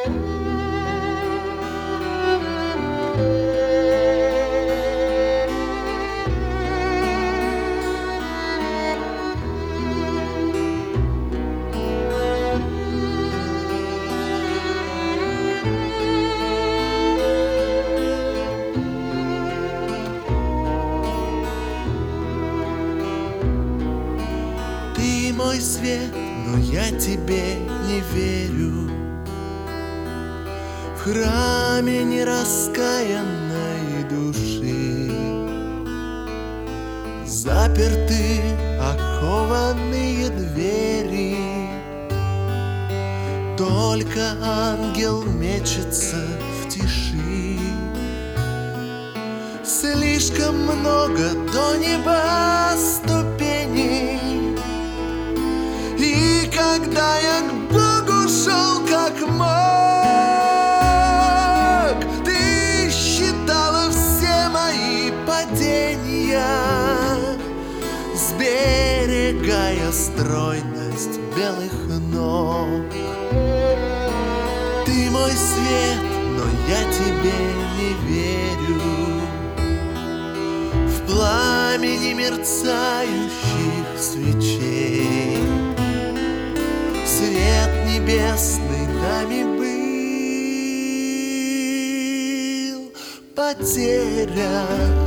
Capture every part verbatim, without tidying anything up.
Ты мой свет, но я тебе не верю. В храме нераскаянной души заперты окованные двери. Только ангел мечется в тиши. Слишком много до неба ступеней. И когда я к Богу шел как мог, ты считала все мои падения, сберегая стройность белых ног. Ты мой свет, но я тебе не верю. В пламени мерцающих свечей свет небесный нами был потерян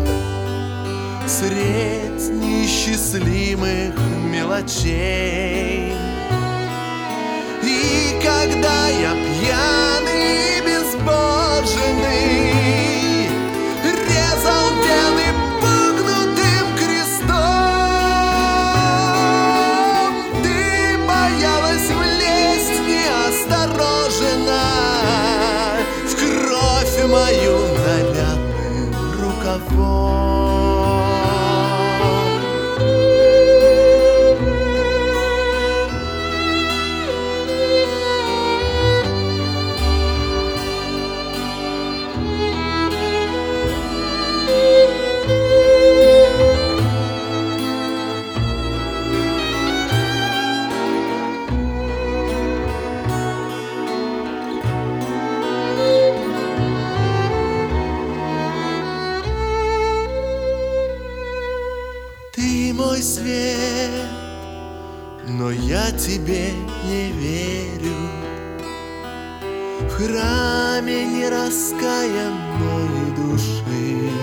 средь неисчислимых мелочей. И когда я пьяный и безбожный резал вены погнутым крестом, ты боялась влезть неосторожно в кровь мою нарядным рукавом. Ты мой свет, но я тебе не верю. В храме нераскаянной души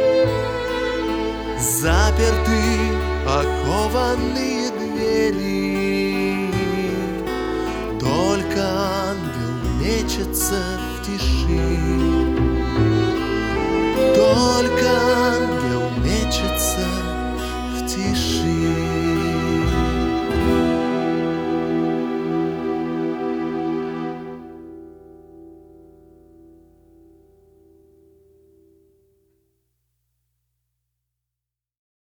заперты окованные двери. Только ангел мечется в тиши.